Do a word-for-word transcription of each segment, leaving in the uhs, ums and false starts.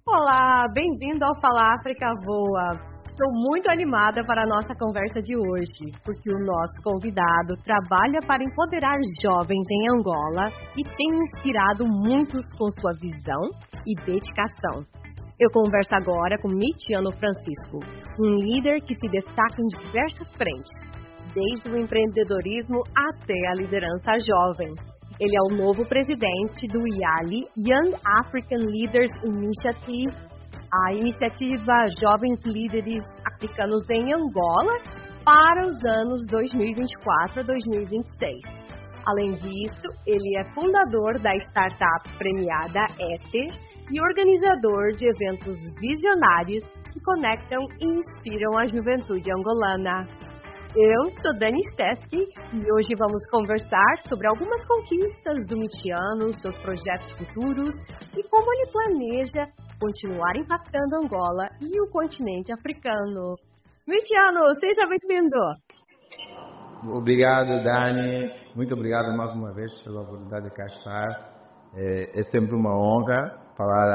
Olá, bem-vindo ao Fala África Voa. Estou muito animada para a nossa conversa de hoje, porque o nosso convidado trabalha para empoderar jovens em Angola e tem inspirado muitos com sua visão e dedicação. Eu converso agora com Mitiano Francisco, um líder que se destaca em diversas frentes, desde o empreendedorismo até a liderança jovem. Ele é o novo presidente do I A L I, Young African Leaders Initiative, a iniciativa Jovens Líderes Africanos em Angola para os anos dois mil e vinte e quatro a dois mil e vinte e seis. Além disso, ele é fundador da startup premiada E T E e organizador de eventos visionários que conectam e inspiram a juventude angolana. Eu sou Dani Steski e hoje vamos conversar sobre algumas conquistas do Mitiano, seus projetos futuros e como ele planeja continuar impactando Angola e o continente africano. Mitiano, seja bem-vindo! Obrigado, Dani. Muito obrigado mais uma vez pela oportunidade de cá estar. É, é sempre uma honra falar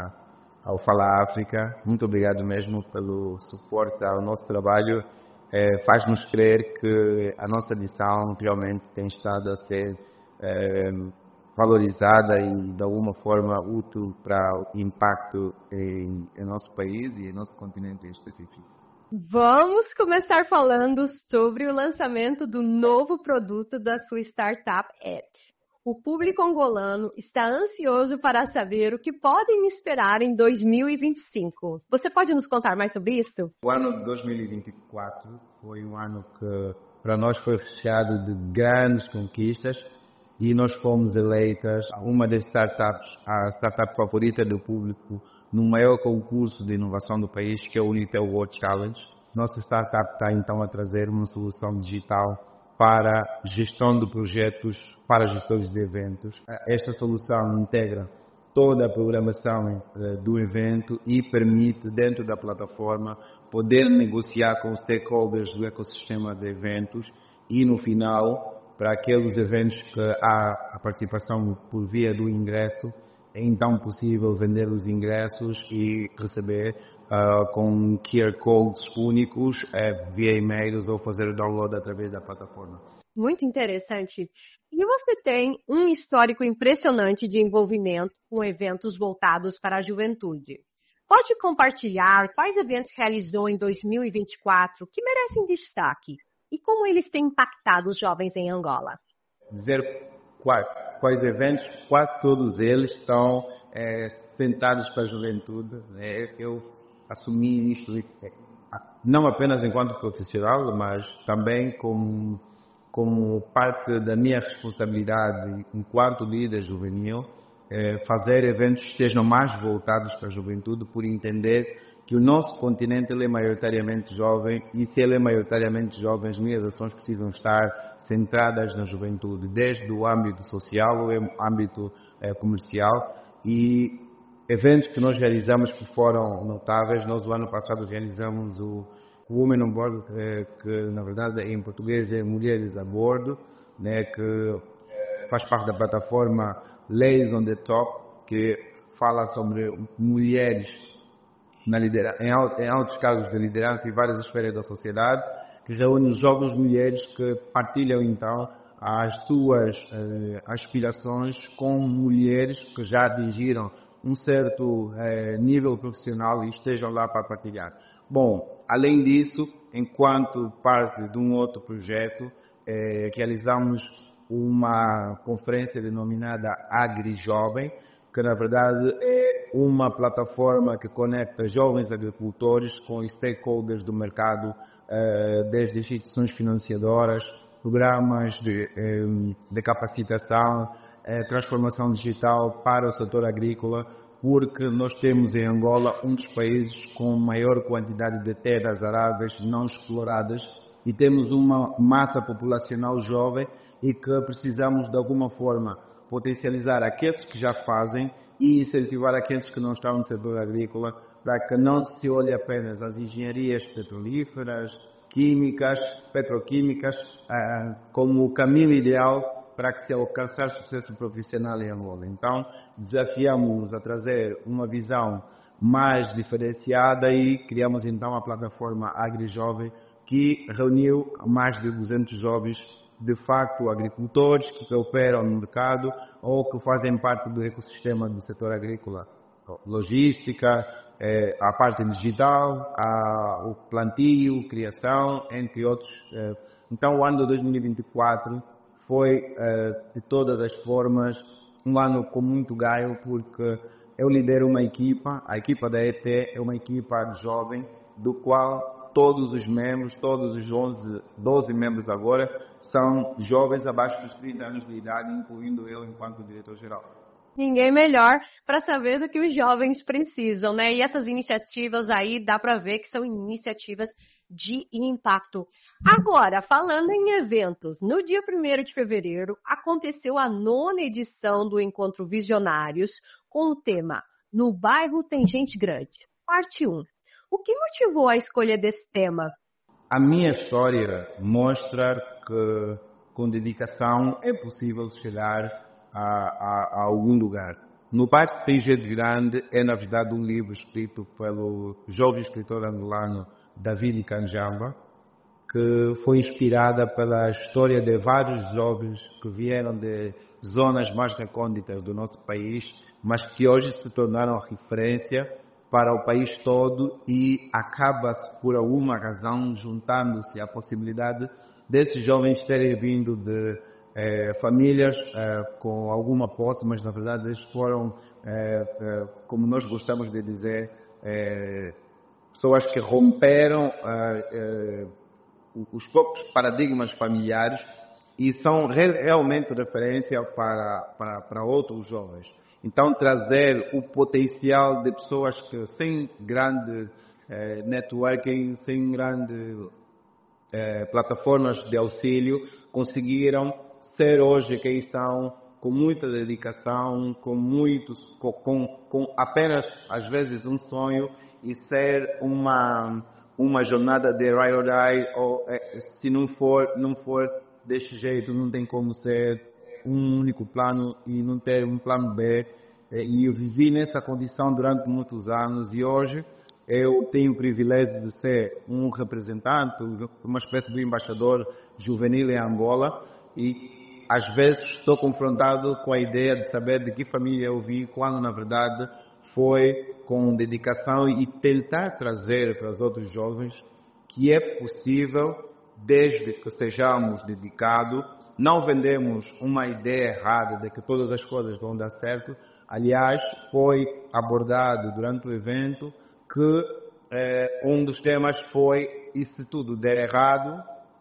a, ao Fala África. Muito obrigado mesmo pelo suporte ao nosso trabalho. É, faz-nos crer que a nossa missão realmente tem estado a ser é, valorizada e de alguma forma útil para o impacto em, em nosso país e em nosso continente em específico. Vamos começar falando sobre o lançamento do novo produto da sua startup E T E. O público angolano está ansioso para saber o que podem esperar em dois mil e vinte e cinco. Você pode nos contar mais sobre isso? O ano de dois mil e vinte e quatro foi um ano que para nós foi recheado de grandes conquistas e nós fomos eleitas uma das startups, a startup favorita do público no maior concurso de inovação do país, que é o Unitel World Challenge. Nossa startup está então a trazer uma solução digital para gestão de projetos, para gestores de eventos. Esta solução integra toda a programação do evento e permite, dentro da plataforma, poder negociar com os stakeholders do ecossistema de eventos e, no final, para aqueles eventos que há a participação por via do ingresso, é então possível vender os ingressos e receber uh, com Q R codes únicos uh, via e-mails ou fazer o download através da plataforma. Muito interessante. E você tem um histórico impressionante de envolvimento com eventos voltados para a juventude. Pode compartilhar quais eventos realizou em dois mil e vinte e quatro que merecem destaque e como eles têm impactado os jovens em Angola? Dizer quais, quais eventos, quase todos eles estão é, centrados para a juventude. Né? Eu assumi isto não apenas enquanto profissional, mas também como, como parte da minha responsabilidade enquanto líder juvenil, é, fazer eventos que estejam mais voltados para a juventude, por entender que o nosso continente ele é maioritariamente jovem e se ele é maioritariamente jovem, as minhas ações precisam estar centradas na juventude, desde o âmbito social ao âmbito eh, comercial, e eventos que nós realizamos que foram notáveis. Nós, o ano passado, realizamos o Women on Board, eh, que na verdade em português é Mulheres a Bordo, né, que faz parte da plataforma Ladies on the Top, que fala sobre mulheres na liderança, em, altos, em altos cargos de liderança em várias esferas da sociedade, que reúne jovens mulheres que partilham então as suas eh, aspirações com mulheres que já atingiram um certo eh, nível profissional e estejam lá para partilhar. Bom, além disso, enquanto parte de um outro projeto, eh, realizamos uma conferência denominada Agri Jovem, que na verdade é uma plataforma que conecta jovens agricultores com stakeholders do mercado, desde instituições financiadoras, programas de, de capacitação, transformação digital para o setor agrícola, porque nós temos em Angola um dos países com maior quantidade de terras aráveis não exploradas e temos uma massa populacional jovem e que precisamos de alguma forma potencializar aqueles que já fazem e incentivar aqueles que não estão no setor agrícola, para que não se olhe apenas as engenharias petrolíferas, químicas, petroquímicas, ah, como o caminho ideal para que se alcançar sucesso profissional em Angola. Então, desafiamos-nos a trazer uma visão mais diferenciada e criamos então a plataforma AgriJovem, que reuniu mais de duzentos jovens, de facto agricultores que operam no mercado ou que fazem parte do ecossistema do setor agrícola, logística, eh, a parte digital, a, o plantio, criação, entre outros. Eh. Então o ano de dois mil e vinte e quatro foi, eh, de todas as formas, um ano com muito ganho, porque eu lidero uma equipa, a equipa da E T é uma equipa jovem, do qual todos os membros, todos os onze, doze membros agora, são jovens abaixo dos trinta anos de idade, incluindo eu enquanto diretor-geral. Ninguém melhor para saber do que os jovens precisam, né? E essas iniciativas aí, dá para ver que são iniciativas de impacto. Agora, falando em eventos, no dia primeiro de fevereiro, aconteceu a nona edição do Encontro Visionários, com o tema No Bairro Tem Gente Grande, parte um. O que motivou a escolha desse tema? A minha história mostra que com dedicação é possível chegar a, a, a algum lugar. No Bairro Tem Gente Grande é, na verdade, um livro escrito pelo jovem escritor angolano David Kanjamba, que foi inspirada pela história de vários jovens que vieram de zonas mais recônditas do nosso país, mas que hoje se tornaram referência para o país todo e acaba-se, por alguma razão, juntando-se a possibilidade desses jovens terem vindo de eh, famílias eh, com alguma posse, mas na verdade eles foram, eh, eh, como nós gostamos de dizer, eh, pessoas que romperam eh, eh, os próprios paradigmas familiares e são realmente referência para, para, para outros jovens. Então, trazer o potencial de pessoas que, sem grande eh, networking, sem grandes eh, plataformas de auxílio, conseguiram ser hoje quem são, com muita dedicação, com, muitos, com, com, com apenas, às vezes, um sonho e ser uma, uma jornada de ride or die, ou eh, se não for, não for deste jeito, não tem como ser um único plano e não ter um plano B. E eu vivi nessa condição durante muitos anos e hoje eu tenho o privilégio de ser um representante, uma espécie de embaixador juvenil em Angola e às vezes estou confrontado com a ideia de saber de que família eu vim, quando na verdade foi com dedicação e tentar trazer para os outros jovens que é possível, desde que sejamos dedicados. Não vendemos uma ideia errada de que todas as coisas vão dar certo. Aliás, foi abordado durante o evento que eh, um dos temas foi e se tudo der errado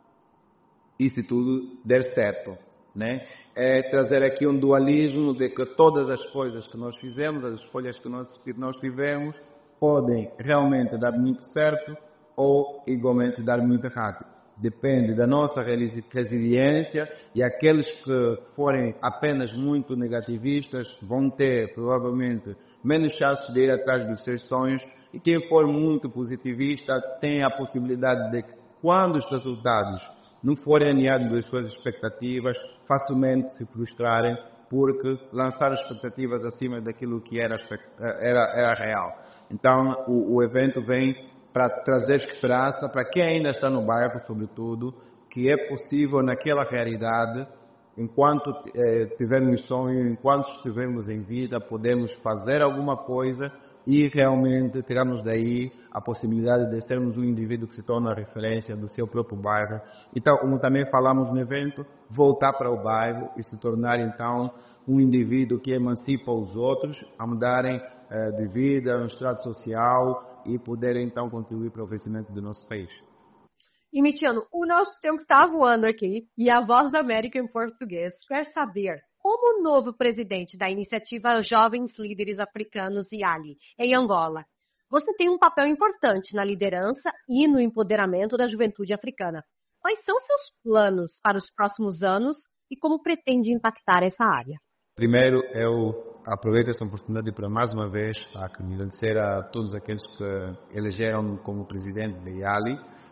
e se tudo der certo, né? É trazer aqui um dualismo de que todas as coisas que nós fizemos, as escolhas que nós, que nós tivemos, podem realmente dar muito certo ou igualmente dar muito errado. Depende da nossa resiliência e aqueles que forem apenas muito negativistas vão ter provavelmente menos chances de ir atrás dos seus sonhos e quem for muito positivista tem a possibilidade de que quando os resultados não forem alinhados com as suas expectativas, facilmente se frustrarem porque lançaram expectativas acima daquilo que era, era, era real. Então o, o evento vem para trazer esperança para quem ainda está no bairro, sobretudo, que é possível naquela realidade, enquanto eh, tivermos sonho, enquanto estivermos em vida, podemos fazer alguma coisa e realmente tirarmos daí a possibilidade de sermos um indivíduo que se torna referência do seu próprio bairro. Então, como também falamos no evento, voltar para o bairro e se tornar então um indivíduo que emancipa os outros a mudarem eh, de vida, no estrato social, e poder, então, contribuir para o crescimento do nosso país. E, Mitiano, o nosso tempo está voando aqui e a Voz da América em português quer saber como o novo presidente da iniciativa Jovens Líderes Africanos, I A L I, em Angola, você tem um papel importante na liderança e no empoderamento da juventude africana. Quais são seus planos para os próximos anos e como pretende impactar essa área? Primeiro, eu aproveito esta oportunidade para, mais uma vez, agradecer a todos aqueles que elegeram como presidente da I A L I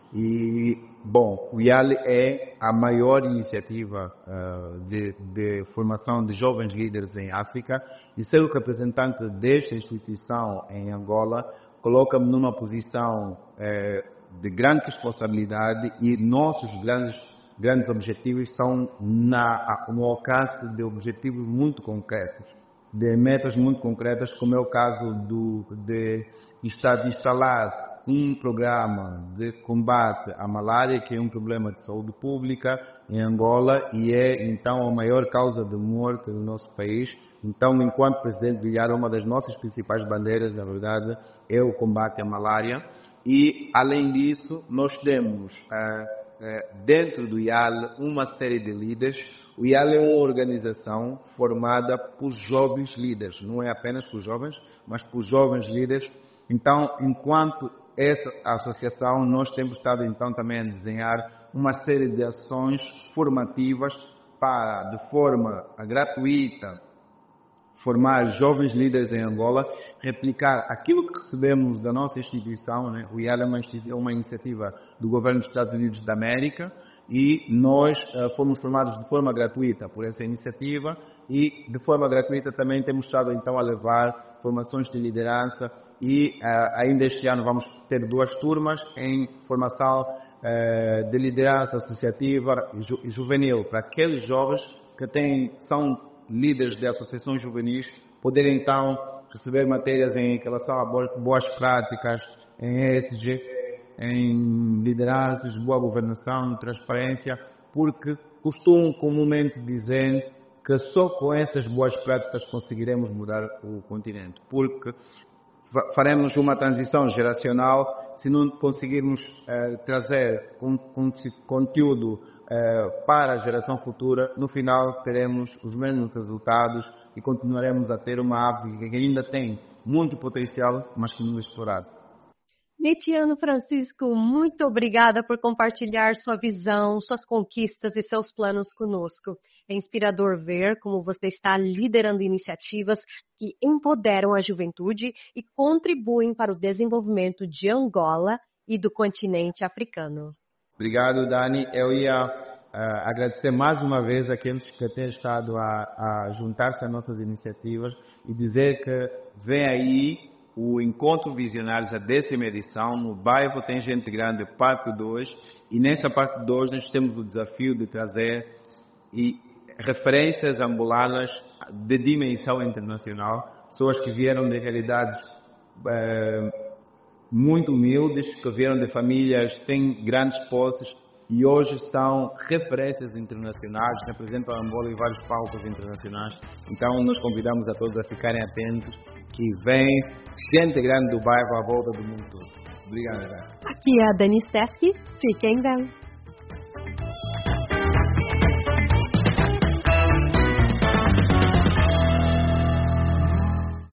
E, bom, o I A L é a maior iniciativa uh, de, de formação de jovens líderes em África, e ser o representante desta instituição em Angola coloca-me numa posição eh, de grande responsabilidade, e nossos grandes, grandes objetivos são na, no alcance de objetivos muito concretos, de metas muito concretas, como é o caso do, de, de instalar um programa de combate à malária, que é um problema de saúde pública em Angola e é então a maior causa de morte no nosso país. Então, enquanto presidente do I A L, uma das nossas principais bandeiras, na verdade, é o combate à malária. E, além disso, nós temos eh, eh, dentro do I A L uma série de líderes. O I A L é uma organização formada por jovens líderes, não é apenas por jovens, mas por jovens líderes. Então, enquanto essa associação, nós temos estado então também a desenhar uma série de ações formativas para, de forma gratuita, formar jovens líderes em Angola, replicar aquilo que recebemos da nossa instituição, né? O I A L é uma, é uma iniciativa do governo dos Estados Unidos da América, e nós uh, fomos formados de forma gratuita por essa iniciativa, e de forma gratuita também temos estado então a levar formações de liderança, e uh, ainda este ano vamos ter duas turmas em formação uh, de liderança associativa e, ju e juvenil, para aqueles jovens que têm, são líderes de associações juvenis, poderem então receber matérias em relação a boas práticas, em E S G, em lideranças, boa governação, transparência, porque costumam comumente dizer que só com essas boas práticas conseguiremos mudar o continente, porque faremos uma transição geracional se não conseguirmos eh, trazer com, com conteúdo eh, para a geração futura. No final teremos os mesmos resultados e continuaremos a ter uma África que ainda tem muito potencial, mas que não é explorado. Netiano Francisco, muito obrigada por compartilhar sua visão, suas conquistas e seus planos conosco. É inspirador ver como você está liderando iniciativas que empoderam a juventude e contribuem para o desenvolvimento de Angola e do continente africano. Obrigado, Dani. Eu ia uh, agradecer mais uma vez àqueles que têm estado a, a juntar-se às nossas iniciativas e dizer que vem aí o Encontro Visionários, a décima edição, no bairro Tem Gente Grande, parte dois, e nessa parte dois nós temos o desafio de trazer e referências angolanas de dimensão internacional, pessoas que vieram de realidades eh, muito humildes, que vieram de famílias que têm grandes posses e hoje são referências internacionais, representam Angola em vários palcos internacionais. Então nós convidamos a todos a ficarem atentos, que vem gente grande do bairro à volta do mundo todo. Obrigado, Dani. Aqui é a Dani Steffi. Fiquem bem.